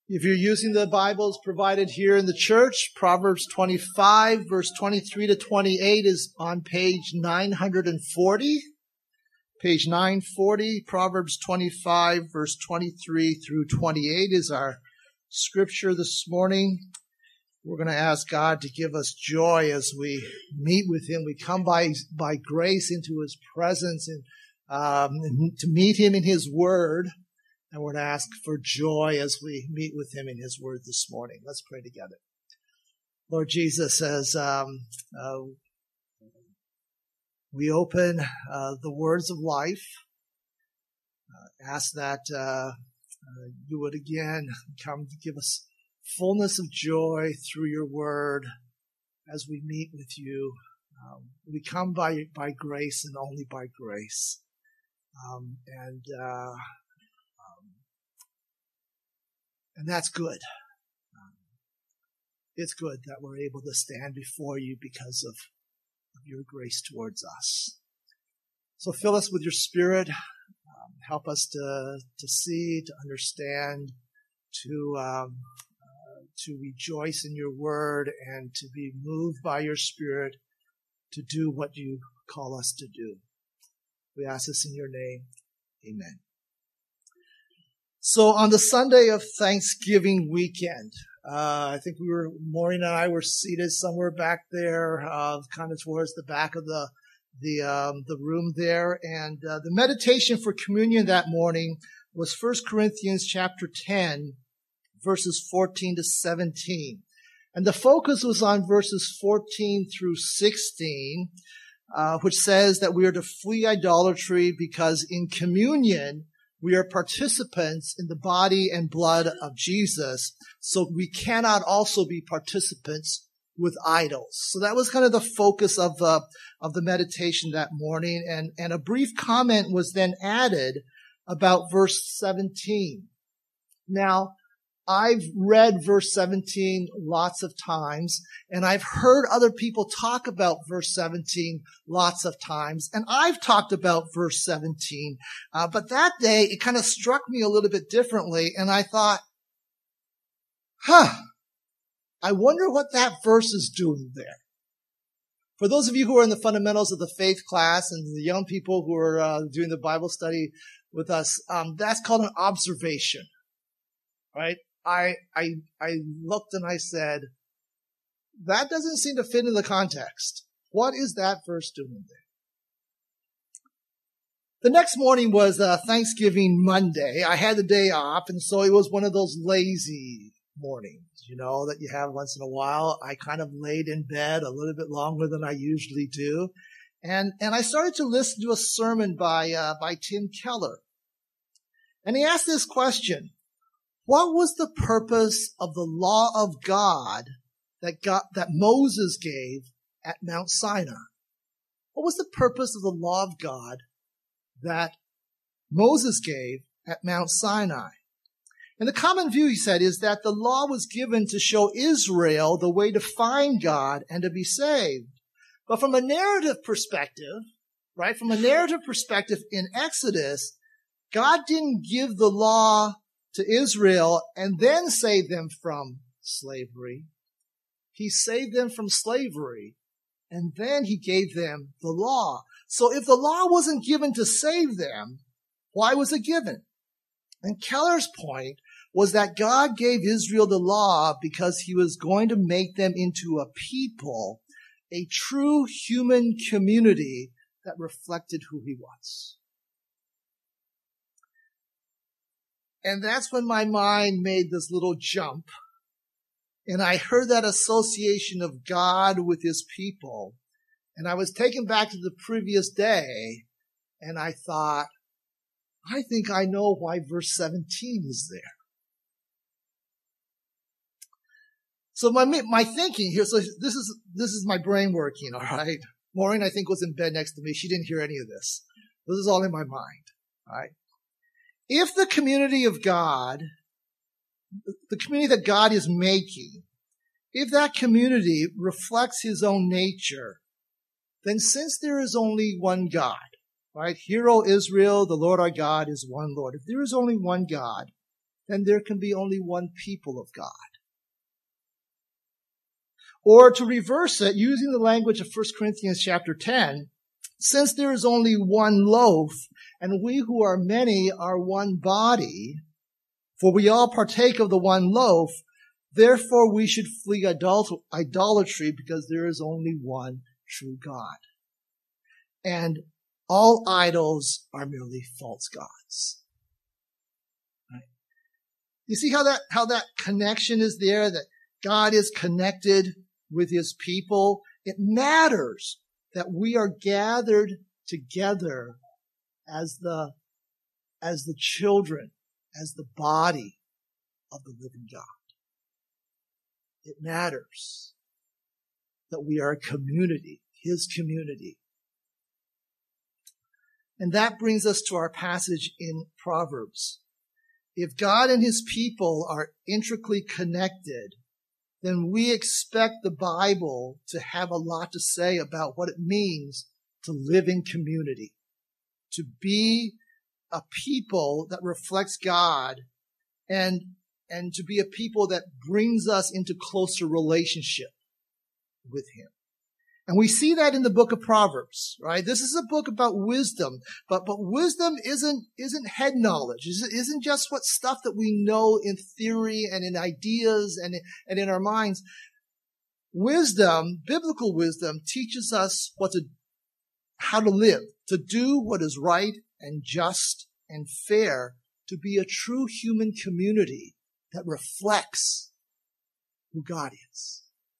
If you're using the Bibles provided here in the church, Proverbs 25, verse 23 to 28 is on page 940. Page 940, Proverbs 25, verse 23 through 28 is our scripture this morning. We're going to ask God to give us joy as we meet with Him. We come by grace into His presence and to meet Him in His Word. And we're going to ask for joy as we meet with Him in His Word this morning. Let's pray together. Lord Jesus, as we open the words of life, ask that you would again come to give us fullness of joy through your word as we meet with you. We come by grace and only by grace. And that's good. It's good that we're able to stand before you because of your grace towards us. So fill us with your Spirit. Help us to see, to understand, to rejoice in your word, and to be moved by your Spirit to do what you call us to do. We ask this in your name. Amen. So on the Sunday of Thanksgiving weekend, I think Maureen and I were seated somewhere back there, kind of towards the back of the room there. And the meditation for communion that morning was 1 Corinthians chapter 10, verses 14 to 17. And the focus was on verses 14 through 16, which says that we are to flee idolatry because in communion, we are participants in the body and blood of Jesus, so we cannot also be participants with idols. So that was kind of the focus of the meditation that morning, and a brief comment was then added about verse 17. Now, I've read verse 17 lots of times, and I've heard other people talk about verse 17 lots of times, and I've talked about verse 17. But that day, it kind of struck me a little bit differently, and I thought, I wonder what that verse is doing there. For those of you who are in the fundamentals of the faith class and the young people who are doing the Bible study with us, that's called an observation, right? I looked and I said, that doesn't seem to fit in the context. What is that verse doing there? The next morning was Thanksgiving Monday. I had the day off, and so it was one of those lazy mornings, that you have once in a while. I kind of laid in bed a little bit longer than I usually do. And I started to listen to a sermon by Tim Keller. And he asked this question: what was the purpose of the law of God that Moses gave at Mount Sinai? What was the purpose of the law of God that Moses gave at Mount Sinai? And the common view, he said, is that the law was given to show Israel the way to find God and to be saved. But from a narrative perspective, right, in Exodus, God didn't give the law to Israel and then save them from slavery. He saved them from slavery, and then he gave them the law. So if the law wasn't given to save them, why was it given? And Keller's point was that God gave Israel the law because he was going to make them into a people, a true human community that reflected who he was. And that's when my mind made this little jump, and I heard that association of God with his people, and I was taken back to the previous day, and I thought, I think I know why verse 17 is there. So my thinking here, so this is my brain working, all right? Maureen, I think, was in bed next to me. She didn't hear any of this. This is all in my mind, all right? If the community of God, the community that God is making, if that community reflects his own nature, then since there is only one God, right? Hear, O Israel, the Lord our God is one Lord. If there is only one God, then there can be only one people of God. Or to reverse it, using the language of 1 Corinthians chapter 10, since there is only one loaf, and we who are many are one body, for we all partake of the one loaf, therefore we should flee idolatry, because there is only one true God. And all idols are merely false gods. Right? You see how that connection is there, that God is connected with his people? It matters that we are gathered together as the children, as the body of the living God. It matters that we are a community, his community. And that brings us to our passage in Proverbs. If God and his people are intricately connected, then we expect the Bible to have a lot to say about what it means to live in community, to be a people that reflects God, and to be a people that brings us into closer relationship with him. And we see that in the book of Proverbs, right? This is a book about wisdom, but wisdom isn't head knowledge. It isn't just what stuff that we know in theory and in ideas and in our minds. Wisdom, biblical wisdom, teaches us how to live, to do what is right and just and fair, to be a true human community that reflects who God is.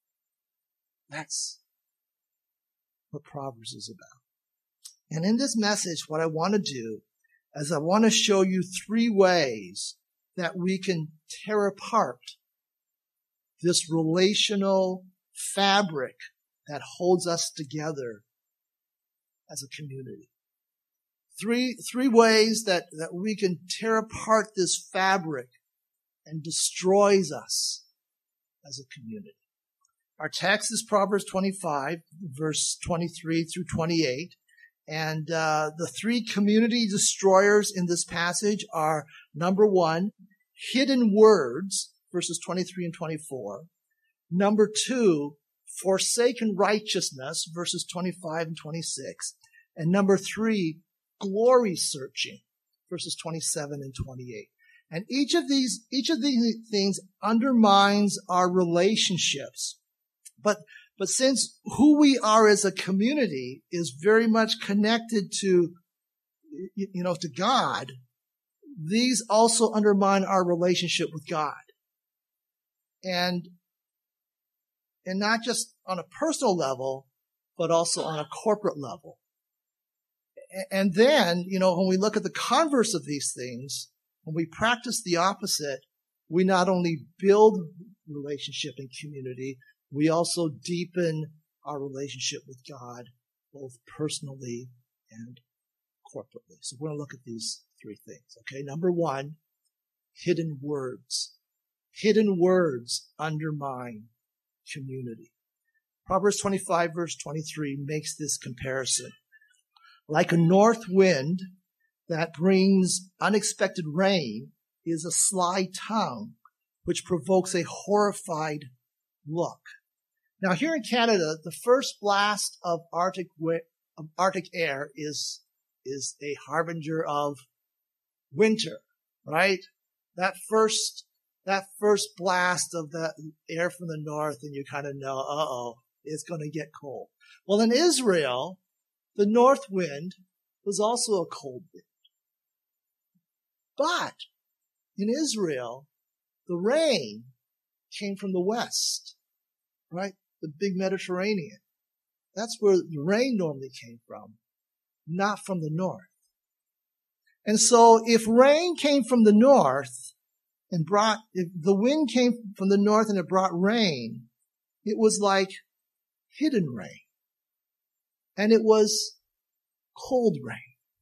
That's what Proverbs is about. And in this message, what I want to do is I want to show you 3 ways that we can tear apart this relational fabric that holds us together as a community. Three ways that we can tear apart this fabric and destroys us as a community. Our text is Proverbs 25, verse 23 through 28. And the 3 community destroyers in this passage are, number 1, hidden words, verses 23 and 24. Number 2, forsaken righteousness, verses 25 and 26. And number 3, glory searching, verses 27 and 28. And each of these things undermines our relationships. But since who we are as a community is very much connected to God, these also undermine our relationship with God. And not just on a personal level, but also on a corporate level. And then, when we look at the converse of these things, when we practice the opposite, we not only build relationship and community, we also deepen our relationship with God, both personally and corporately. So we're going to look at these 3 things. Okay. Number 1, hidden words. Hidden words undermine community. Proverbs 25 verse 23 makes this comparison. Like a north wind that brings unexpected rain is a sly tongue which provokes a horrified look. Now here in Canada, the first blast of Arctic air is a harbinger of winter, right? That first blast of that air from the north, and you kind of know, it's going to get cold. Well, in Israel, the north wind was also a cold wind. But in Israel, the rain came from the west, right? The big Mediterranean. That's where the rain normally came from, not from the north. And so if rain came from the north if the wind came from the north and it brought rain, it was like hidden rain. And it was cold rain.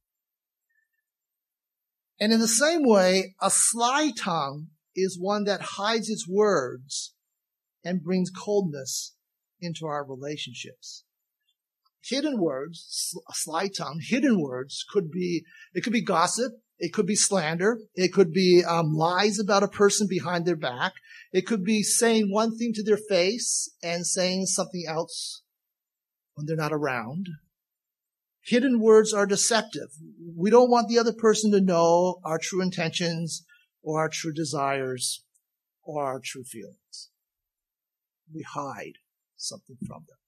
And in the same way, a sly tongue is one that hides its words and brings coldness into our relationships. Hidden words, a sly tongue, hidden words could be gossip, It could be slander. It could be lies about a person behind their back. It could be saying one thing to their face and saying something else when they're not around. Hidden words are deceptive. We don't want the other person to know our true intentions or our true desires or our true feelings. We hide something from them.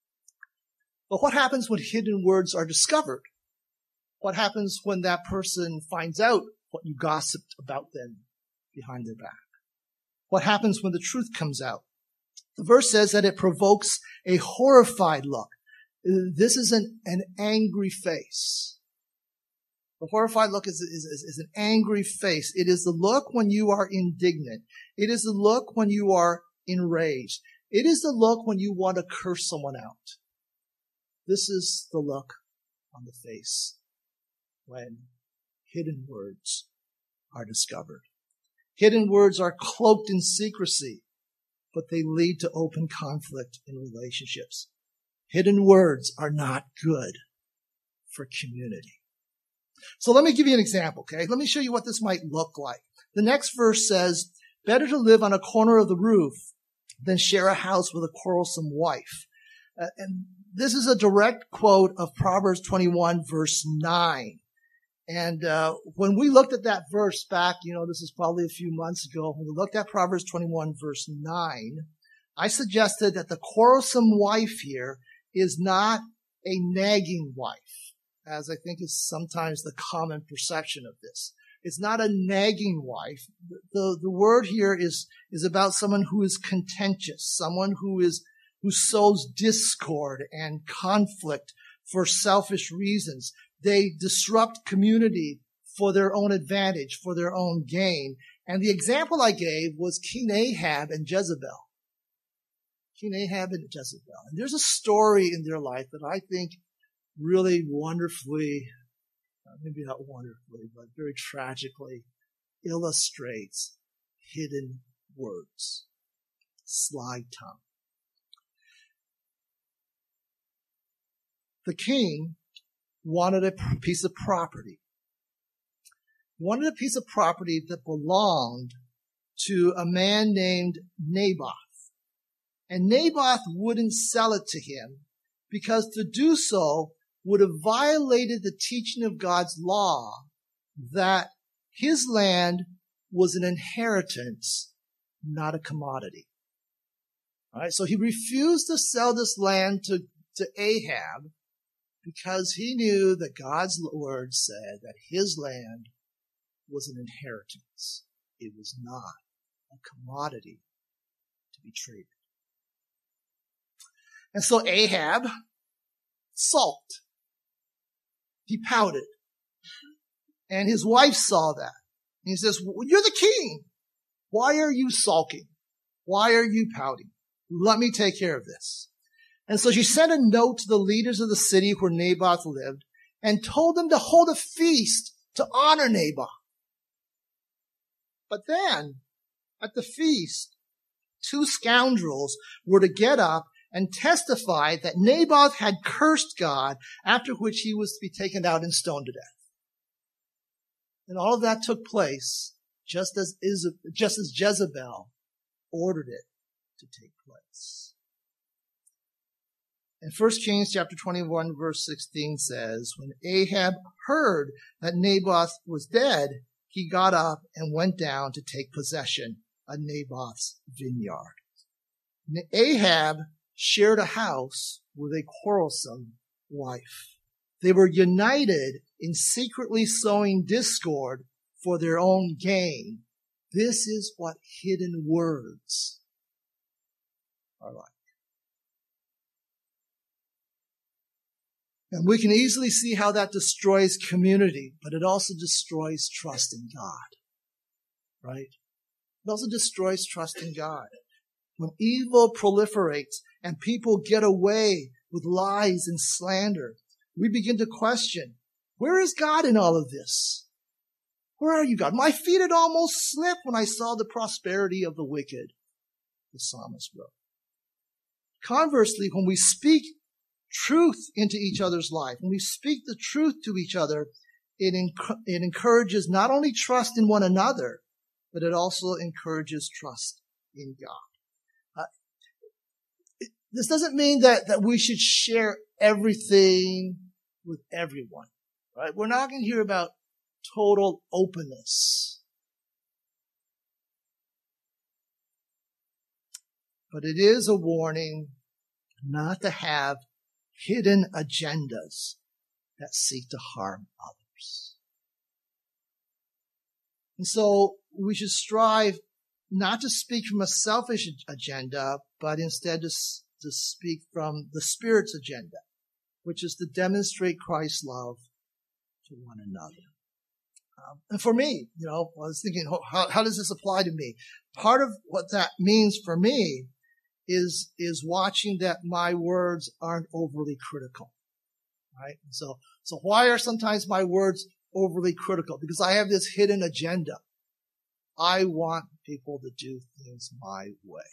But what happens when hidden words are discovered? What happens when that person finds out what you gossiped about them behind their back? What happens when the truth comes out? The verse says that it provokes a horrified look. This is an angry face. The horrified look is an angry face. It is the look when you are indignant. It is the look when you are enraged. It is the look when you want to curse someone out. This is the look on the face when hidden words are discovered. Hidden words are cloaked in secrecy, but they lead to open conflict in relationships. Hidden words are not good for community. So let me give you an example, okay? Let me show you what this might look like. The next verse says, better to live on a corner of the roof than share a house with a quarrelsome wife. And this is a direct quote of Proverbs 21, verse 9. And when we looked at that verse back, this is probably a few months ago, when we looked at Proverbs 21, verse 9, I suggested that the quarrelsome wife here is not a nagging wife, as I think is sometimes the common perception of this. It's not a nagging wife. The word here is about someone who is contentious, someone who sows discord and conflict for selfish reasons. They disrupt community for their own advantage, for their own gain. And the example I gave was King Ahab and Jezebel. King Ahab and Jezebel. And there's a story in their life that I think really wonderfully, maybe not wonderfully, but very tragically illustrates hidden words. Sly tongue. The king wanted a piece of property. He wanted a piece of property that belonged to a man named Naboth. And Naboth wouldn't sell it to him because to do so would have violated the teaching of God's law that his land was an inheritance, not a commodity. All right, so he refused to sell this land to Ahab because he knew that God's word said that his land was an inheritance. It was not a commodity to be traded. And so Ahab sulked. He pouted. And his wife saw that. And he says, well, you're the king. Why are you sulking? Why are you pouting? Let me take care of this. And so she sent a note to the leaders of the city where Naboth lived and told them to hold a feast to honor Naboth. But then, at the feast, two scoundrels were to get up and testify that Naboth had cursed God, after which he was to be taken out and stoned to death. And all of that took place just as Jezebel ordered it to take place. And 1 Kings chapter 21 verse 16 says, when Ahab heard that Naboth was dead, he got up and went down to take possession of Naboth's vineyard. Ahab shared a house with a quarrelsome wife. They were united in secretly sowing discord for their own gain. This is what hidden words are like. And we can easily see how that destroys community, but it also destroys trust in God. Right? It also destroys trust in God. When evil proliferates and people get away with lies and slander, we begin to question, where is God in all of this? Where are you, God? My feet had almost slipped when I saw the prosperity of the wicked, the psalmist wrote. Conversely, when we speak truth into each other's life, when we speak the truth to each other, it encourages not only trust in one another, but it also encourages trust in God. This doesn't mean that we should share everything with everyone, right? We're not going to hear about total openness. But it is a warning not to have hidden agendas that seek to harm others. And so we should strive not to speak from a selfish agenda, but instead to speak from the Spirit's agenda, which is to demonstrate Christ's love to one another. And for me, I was thinking, how does this apply to me? Part of what that means for me is watching that my words aren't overly critical, right? So why are sometimes my words overly critical? Because I have this hidden agenda. I want people to do things my way.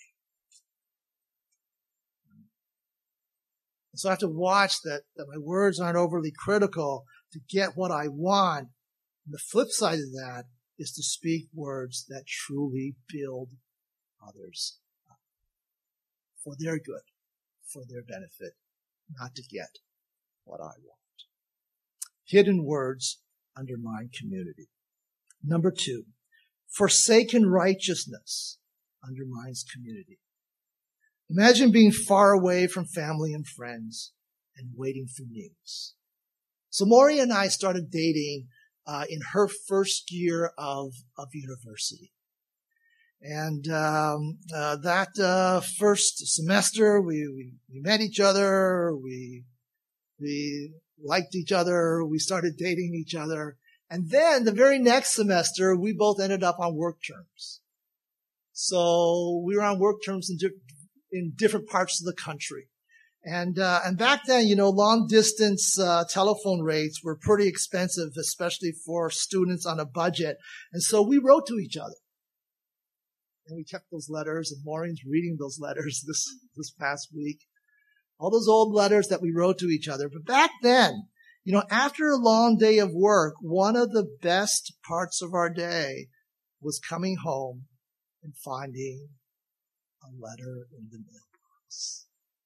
So I have to watch that my words aren't overly critical to get what I want. And the flip side of that is to speak words that truly build others up for their good, for their benefit, not to get what I want. Hidden words undermine community. Number 2, forsaken righteousness undermines community. Imagine being far away from family and friends and waiting for news. So Maury and I started dating in her first year of university. And that first semester, we met each other, we liked each other, we started dating each other. And then the very next semester, we both ended up on work terms. So we were on work terms in different parts of the country. And back then, long distance telephone rates were pretty expensive, especially for students on a budget. And so we wrote to each other. And we kept those letters, and Maureen's reading those letters this past week. All those old letters that we wrote to each other. But back then, after a long day of work, one of the best parts of our day was coming home and finding a letter in the mailbox.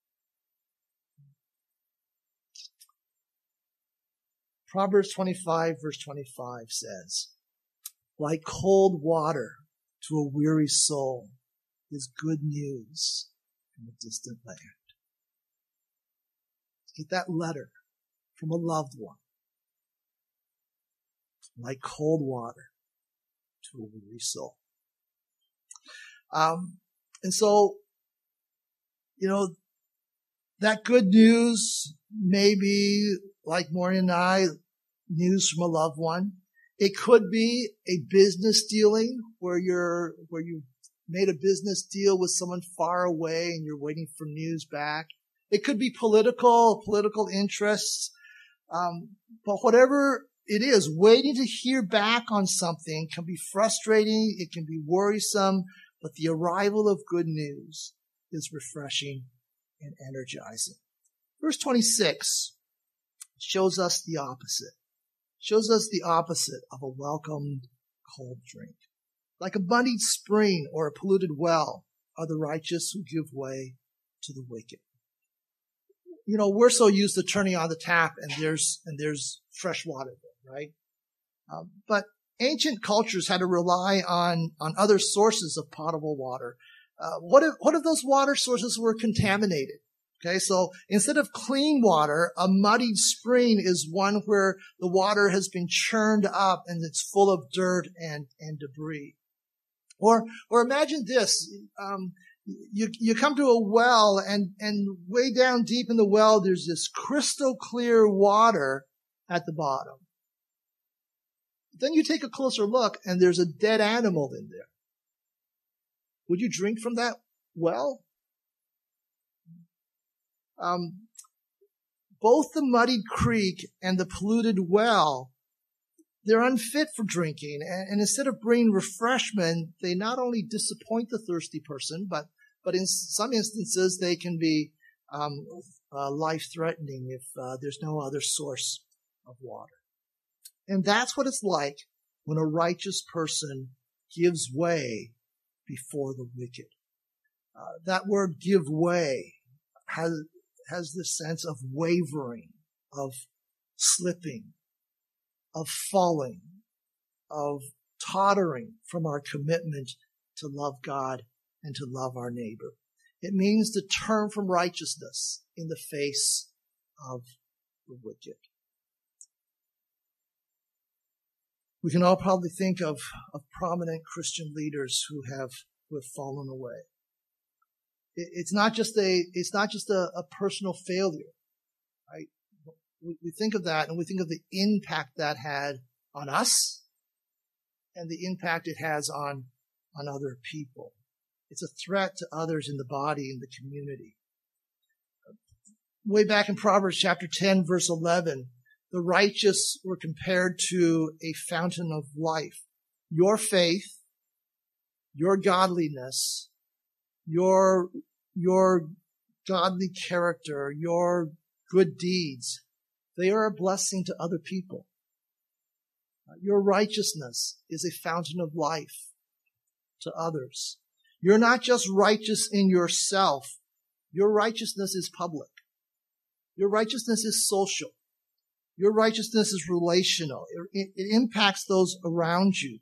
Proverbs 25, verse 25 says, like cold water to a weary soul is good news from a distant land. Get that letter from a loved one. Like cold water to a weary soul. And so, that good news may be, like Maureen and I, news from a loved one. It could be a business dealing where you made a business deal with someone far away and you're waiting for news back. It could be political interests. But whatever it is, waiting to hear back on something can be frustrating. It can be worrisome, but the arrival of good news is refreshing and energizing. Verse 26 shows us the opposite. Shows us the opposite of a welcomed cold drink. Like a muddied spring or a polluted well are the righteous who give way to the wicked. We're so used to turning on the tap and there's fresh water there, right? But ancient cultures had to rely on other sources of potable water. What if those water sources were contaminated? Okay, so instead of clean water, a muddied spring is one where the water has been churned up and it's full of dirt and debris. Or imagine this, you come to a well and way down deep in the well, there's this crystal clear water at the bottom. Then you take a closer look and there's a dead animal in there. Would you drink from that well? Both the muddied creek and the polluted well, they're unfit for drinking. And instead of bringing refreshment, they not only disappoint the thirsty person, but in some instances, they can be life-threatening if there's no other source of water. And that's what it's like when a righteous person gives way before the wicked. That word give way has this sense of wavering, of slipping, of falling, of tottering from our commitment to love God and to love our neighbor. It means to turn from righteousness in the face of the wicked. We can all probably think of prominent Christian leaders who have fallen away. It's not just a personal failure, right? We think of that and we think of the impact that had on us and the impact it has on other people. It's a threat to others in the body, in the community. Way back in Proverbs chapter 10, verse 11, the righteous were compared to a fountain of life. Your faith, your godliness, your godly character, your good deeds, they are a blessing to other people. Your righteousness is a fountain of life to others. You're not just righteous in yourself. Your righteousness is public. Your righteousness is social. Your righteousness is relational. It impacts those around you.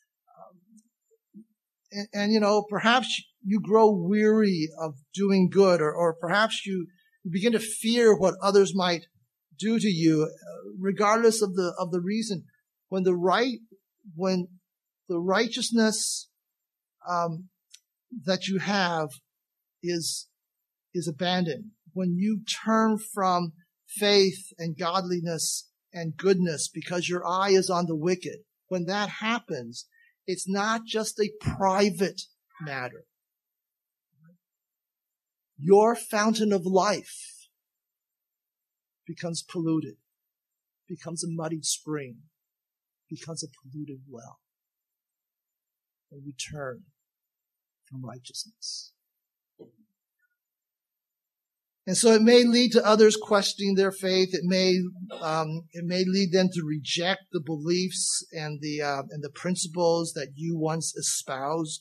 And perhaps you grow weary of doing good, or perhaps you begin to fear what others might do to you, regardless of the reason. When the righteousness that you have is abandoned, when you turn from faith and godliness and goodness because your eye is on the wicked, when that happens, it's not just a private matter. Your fountain of life becomes polluted, becomes a muddied spring, becomes a polluted well. And you turn from righteousness. And so it may lead to others questioning their faith. It may lead them to reject the beliefs and the principles that you once espoused.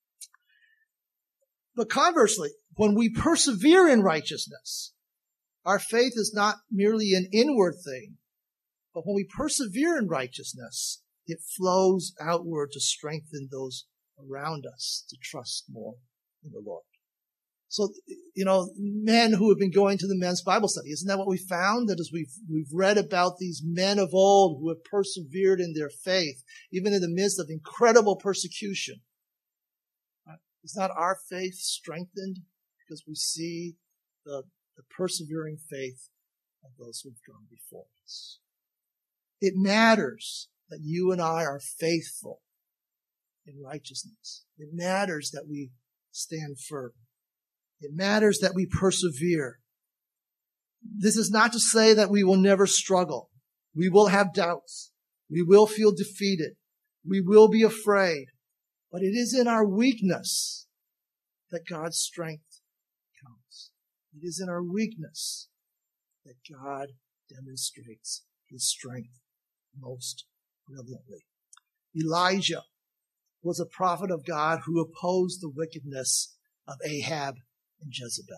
But conversely, when we persevere in righteousness, our faith is not merely an inward thing, but when we persevere in righteousness, it flows outward to strengthen those around us to trust more in the Lord. So, men who have been going to the men's Bible study, isn't that what we found? That as we've read about these men of old who have persevered in their faith, even in the midst of incredible persecution. Is not our faith strengthened because we see the persevering faith of those who have gone before us? It matters that you and I are faithful in righteousness. It matters that we stand firm. It matters that we persevere. This is not to say that we will never struggle. We will have doubts. We will feel defeated. We will be afraid. But it is in our weakness that God's strength comes. It is in our weakness that God demonstrates his strength most brilliantly. Elijah was a prophet of God who opposed the wickedness of Ahab and Jezebel.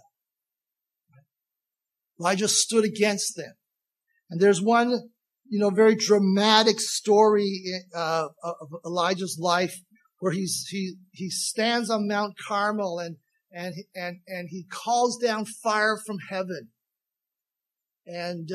Elijah stood against them. And there's one, very dramatic story of Elijah's life where he stands on Mount Carmel and he calls down fire from heaven. And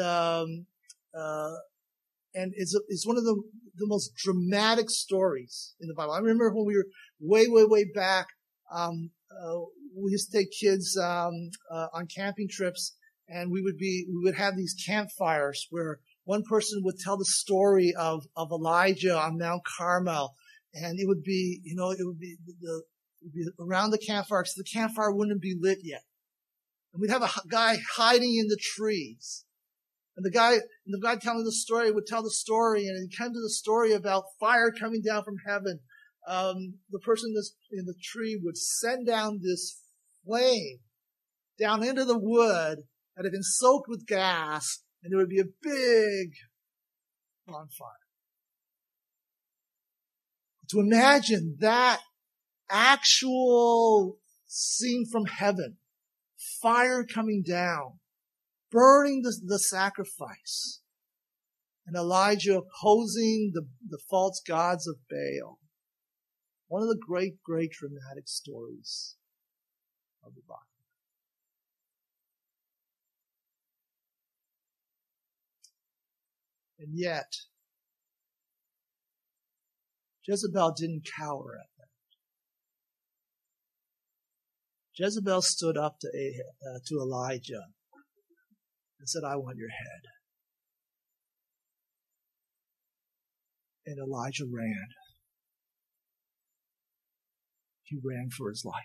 it's one of the most dramatic stories in the Bible. I remember when we were way back, we used to take kids on camping trips, and we would have these campfires where one person would tell the story of Elijah on Mount Carmel, and it would be around the campfire, so the campfire wouldn't be lit yet, and we'd have a guy hiding in the trees, and the guy telling the story would tell the story, and it came to the story about fire coming down from heaven. The person in the tree would send down this flame down into the wood that had been soaked with gas, and there would be a big bonfire. To imagine that actual scene from heaven, fire coming down, burning the sacrifice, and Elijah opposing the false gods of Baal. One of the great, great dramatic stories of the Bible. And yet, Jezebel didn't cower at that. Jezebel stood up to Elijah and said, I want your head. And Elijah ran. He ran for his life.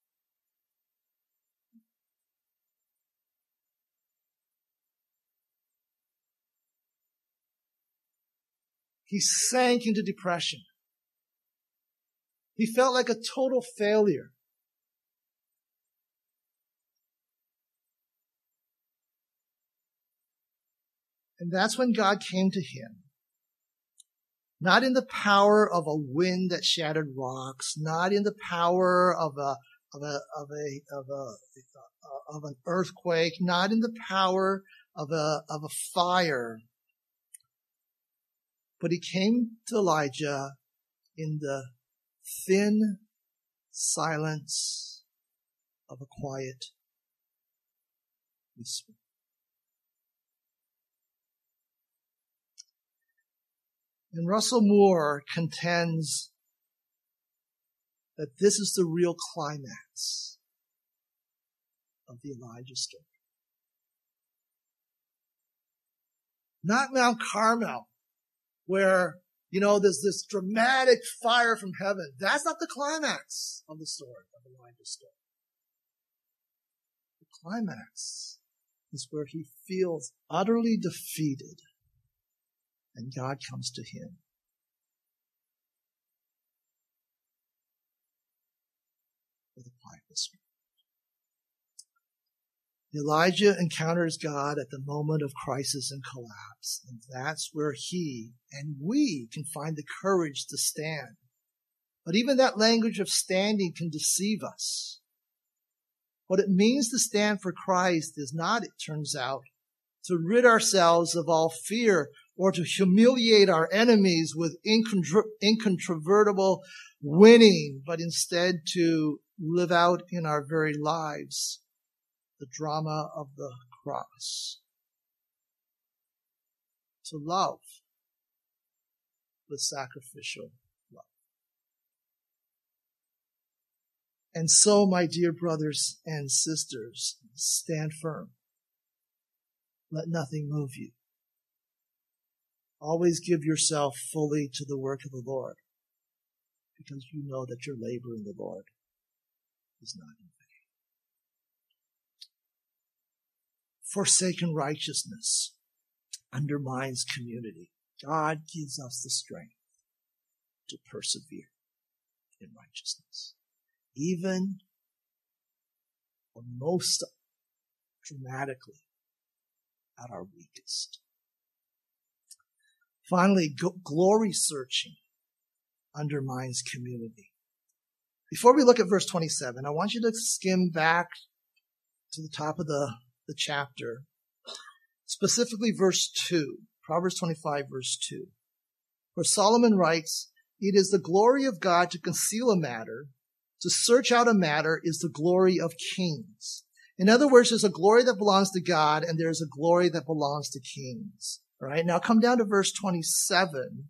He sank into depression. He felt like a total failure. And that's when God came to him. Not in the power of a wind that shattered rocks, not in the power of an earthquake, not in the power of a fire. But he came to Elijah in the thin silence of a quiet whisper. And Russell Moore contends that this is the real climax of the Elijah story. Not Mount Carmel, where, there's this dramatic fire from heaven. That's not the climax of the story, of Elijah's story. The climax is where he feels utterly defeated, and God comes to him. With a quiet whisper. Elijah encounters God at the moment of crisis and collapse, and that's where he and we can find the courage to stand. But even that language of standing can deceive us. What it means to stand for Christ is not, it turns out, to rid ourselves of all fear or to humiliate our enemies with incontrovertible winning, but instead to live out in our very lives the drama of the cross. To love with sacrificial love. And so, my dear brothers and sisters, stand firm. Let nothing move you. Always give yourself fully to the work of the Lord, because you know that your labor in the Lord is not in vain. Forsaken righteousness undermines community. God gives us the strength to persevere in righteousness, even or most dramatically at our weakest. Finally, glory searching undermines community. Before we look at verse 27, I want you to skim back to the top of the chapter, specifically verse 2, Proverbs 25, verse 2, where Solomon writes, "It is the glory of God to conceal a matter. To search out a matter is the glory of kings." In other words, there's a glory that belongs to God, and there's a glory that belongs to kings. All right, now come down to verse 27.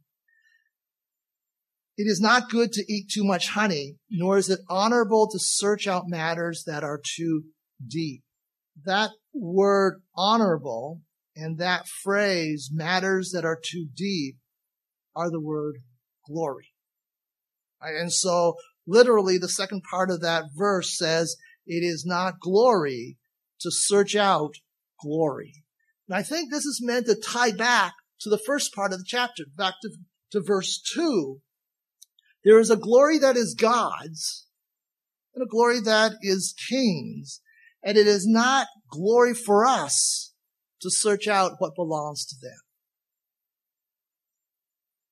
"It is not good to eat too much honey, nor is it honorable to search out matters that are too deep." That word honorable and that phrase, matters that are too deep, are the word glory. Right? And so literally the second part of that verse says, it is not glory to search out glory. And I think this is meant to tie back to the first part of the chapter, back to verse 2. There is a glory that is God's and a glory that is king's. And it is not glory for us to search out what belongs to them.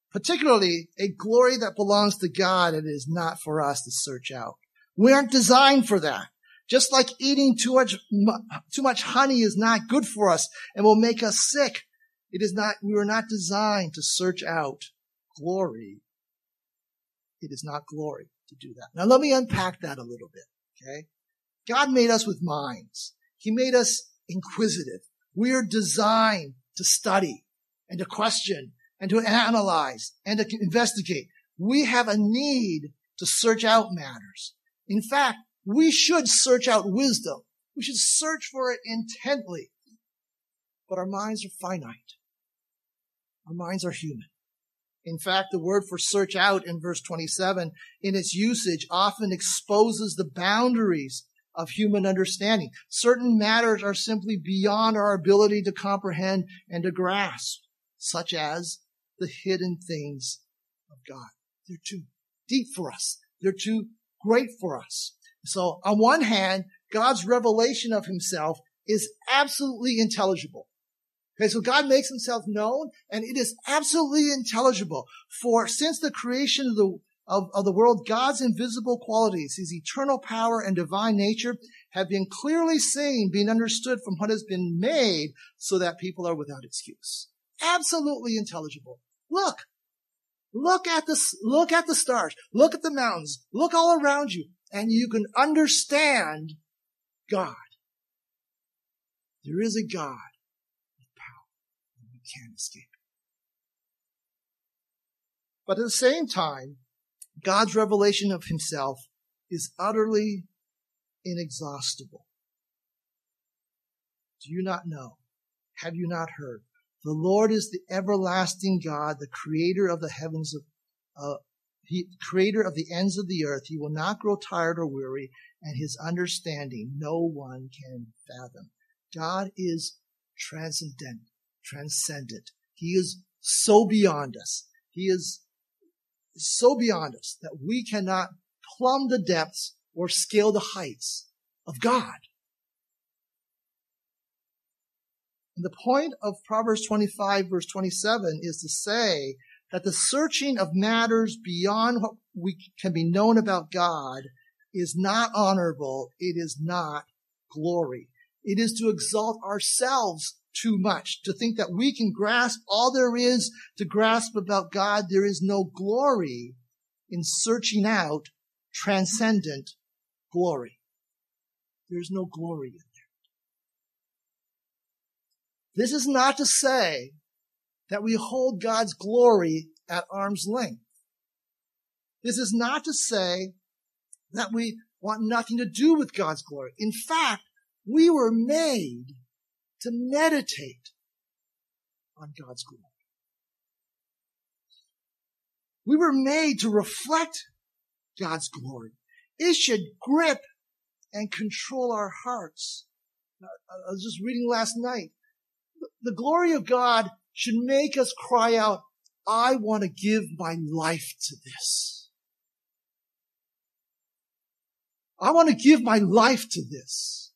particularly a glory that belongs to God and is not for us to search out. We aren't designed for that. Just like eating too much honey is not good for us and will make us sick. We were not designed to search out glory. It is not glory to do that. Now let me unpack that a little bit, okay? God made us with minds. He made us inquisitive. We are designed to study and to question and to analyze and to investigate. We have a need to search out matters. In fact, we should search out wisdom. We should search for it intently. But our minds are finite. Our minds are human. In fact, the word for search out in verse 27 in its usage often exposes the boundaries of human understanding. Certain matters are simply beyond our ability to comprehend and to grasp, such as the hidden things of God. They're too deep for us. They're too great for us. So on one hand, God's revelation of himself is absolutely intelligible. Okay, so God makes himself known, and it is absolutely intelligible. For since the creation of the world, God's invisible qualities, his eternal power and divine nature have been clearly seen, being understood from what has been made, so that people are without excuse. Absolutely intelligible. Look at the stars. Look at the mountains. Look all around you, and you can understand God. There is a God with power, and we can't escape it. But at the same time, God's revelation of himself is utterly inexhaustible. Do you not know? Have you not heard? The Lord is the everlasting God, the creator of the heavens, creator of the ends of the earth. He will not grow tired or weary, and his understanding no one can fathom. God is transcendent. He is so beyond us. He is so beyond us that we cannot plumb the depths or scale the heights of God. And the point of Proverbs 25, verse 27 is to say that the searching of matters beyond what can be known about God is not honorable. It is not glory. It is to exalt ourselves too much, to think that we can grasp all there is to grasp about God. There is no glory in searching out transcendent glory. There's no glory in there. This is not to say that we hold God's glory at arm's length. This is not to say that we want nothing to do with God's glory. In fact, we were made to meditate on God's glory. We were made to reflect God's glory. It should grip and control our hearts. I was just reading last night. The glory of God should make us cry out, I want to give my life to this. I want to give my life to this.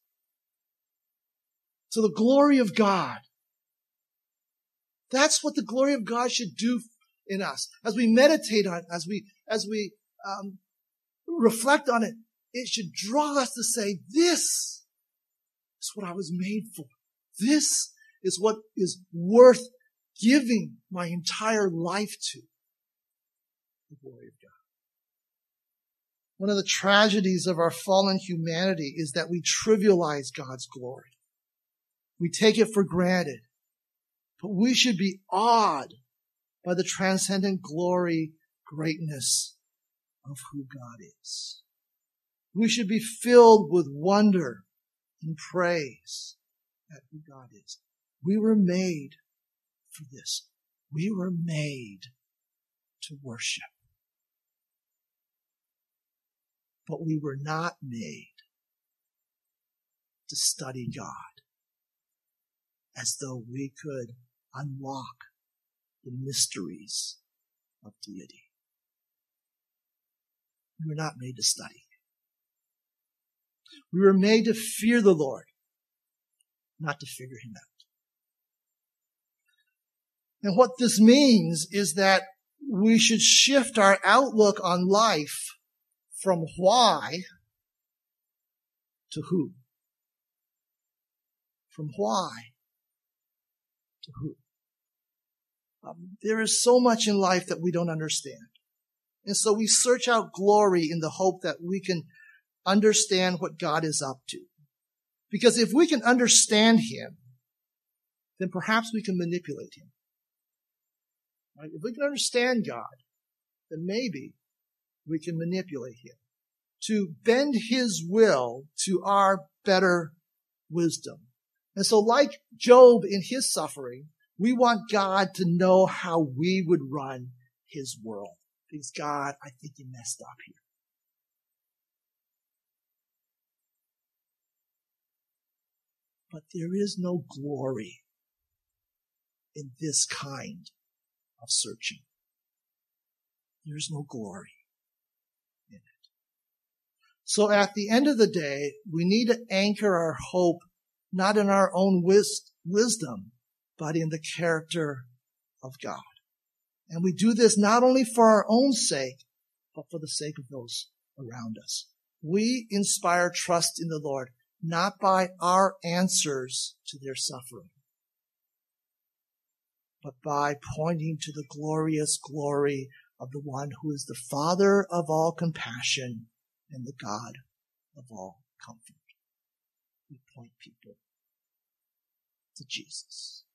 To the glory of God. That's what the glory of God should do in us. As we meditate on it, as we reflect on it, it should draw us to say, this is what I was made for. This is what is worth giving my entire life to. The glory of God. One of the tragedies of our fallen humanity is that we trivialize God's glory. We take it for granted. But we should be awed by the transcendent glory, greatness of who God is. We should be filled with wonder and praise at who God is. We were made for this. We were made to worship. But we were not made to study God as though we could unlock the mysteries of deity. We were not made to study. We were made to fear the Lord, not to figure him out. And what this means is that we should shift our outlook on life from why to who. From why to who. There is so much in life that we don't understand. And so we search out glory in the hope that we can understand what God is up to. Because if we can understand him, then perhaps we can manipulate him. Right? If we can understand God, then maybe we can manipulate him to bend his will to our better wisdom. And so like Job in his suffering, we want God to know how we would run his world. Because God, I think you messed up here. But there is no glory in this kind of searching. There is no glory in it. So at the end of the day, we need to anchor our hope not in our own wisdom, but in the character of God. And we do this not only for our own sake, but for the sake of those around us. We inspire trust in the Lord, not by our answers to their suffering, but by pointing to the glorious glory of the one who is the Father of all compassion and the God of all comfort. We point people to Jesus.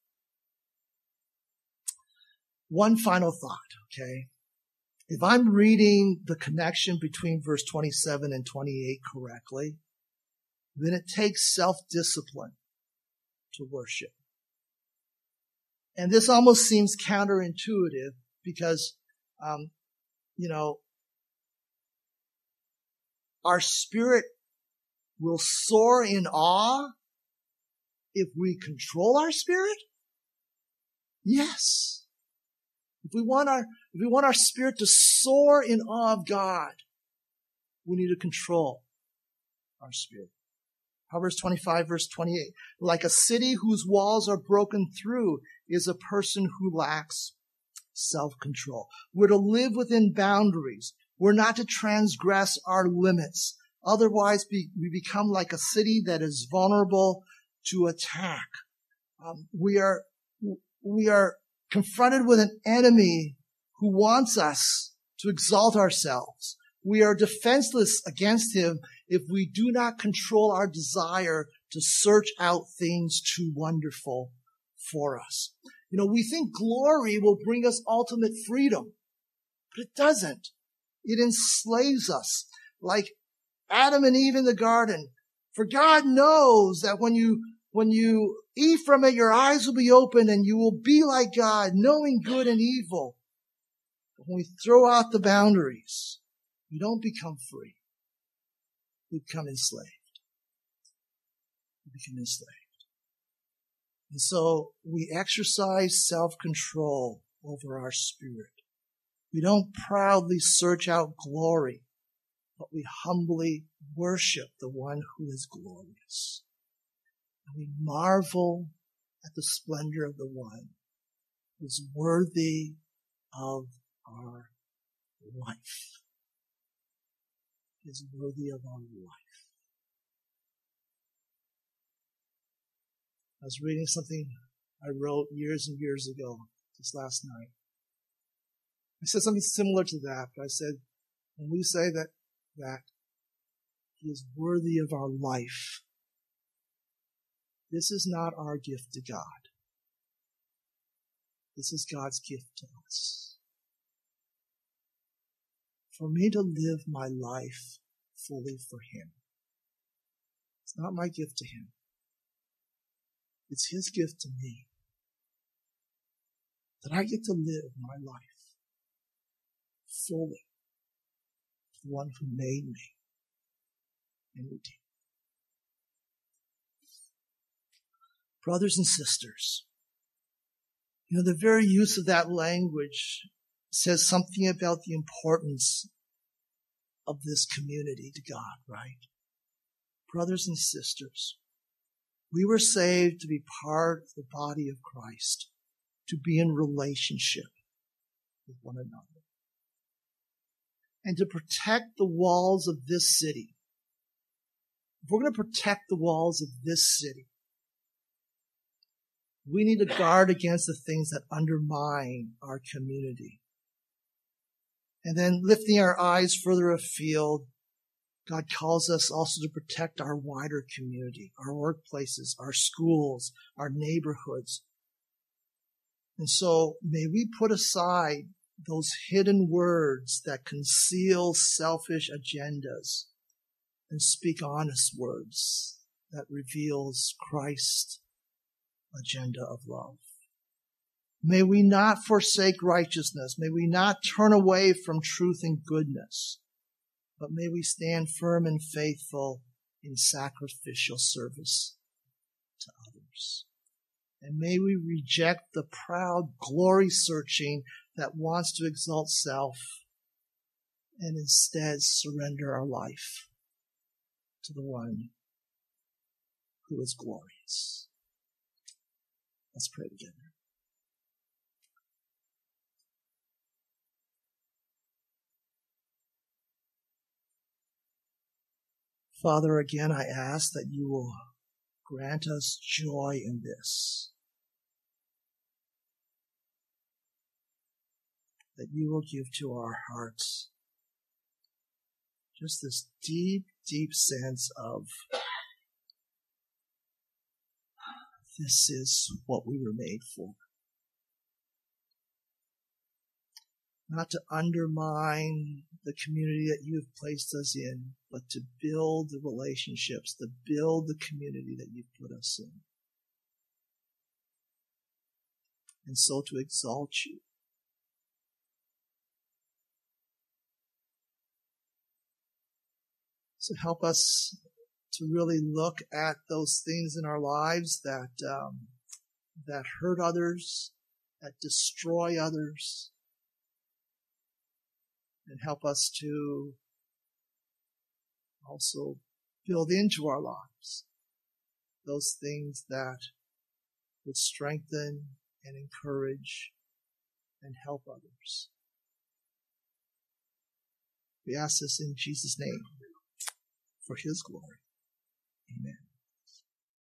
One final thought, okay? If I'm reading the connection between verse 27 and 28 correctly, then it takes self-discipline to worship. And this almost seems counterintuitive because, our spirit will soar in awe if we control our spirit? Yes. If we want our spirit to soar in awe of God, we need to control our spirit. Proverbs 25, verse 28. Like a city whose walls are broken through is a person who lacks self-control. We're to live within boundaries. We're not to transgress our limits. Otherwise, we become like a city that is vulnerable to attack. We are confronted with an enemy who wants us to exalt ourselves. We are defenseless against him if we do not control our desire to search out things too wonderful for us. We think glory will bring us ultimate freedom, but it doesn't. It enslaves us like Adam and Eve in the garden. For God knows that when you eat from it, your eyes will be open and you will be like God, knowing good and evil. But when we throw out the boundaries, we don't become free. We become enslaved. And so we exercise self-control over our spirit. We don't proudly search out glory, but we humbly worship the one who is glorious. And we marvel at the splendor of the one who is worthy of our life. He is worthy of our life. I was reading something I wrote years and years ago, just last night. I said something similar to that, but I said, when we say that he is worthy of our life, this is not our gift to God. This is God's gift to us. For me to live my life fully for him. It's not my gift to him. It's his gift to me. That I get to live my life fully for the one who made me and redeemed me. Brothers and sisters, the very use of that language says something about the importance of this community to God, right? Brothers and sisters, we were saved to be part of the body of Christ, to be in relationship with one another. And to protect the walls of this city. If we're going to protect the walls of this city, we need to guard against the things that undermine our community. And then lifting our eyes further afield, God calls us also to protect our wider community, our workplaces, our schools, our neighborhoods. And so may we put aside those hidden words that conceal selfish agendas and speak honest words that reveals Christ's agenda of love. May we not forsake righteousness. May we not turn away from truth and goodness, but may we stand firm and faithful in sacrificial service to others. And may we reject the proud glory searching that wants to exalt self and instead surrender our life to the one who is glorious. Let's pray together. Father, again, I ask that you will grant us joy in this, that you will give to our hearts just this deep, deep sense of this is what we were made for. Not to undermine the community that you have placed us in, but to build the relationships, to build the community that you've put us in. And so to exalt you. So help us to really look at those things in our lives that hurt others, that destroy others, and help us to also build into our lives those things that would strengthen and encourage and help others. We ask this in Jesus' name for his glory. Amen.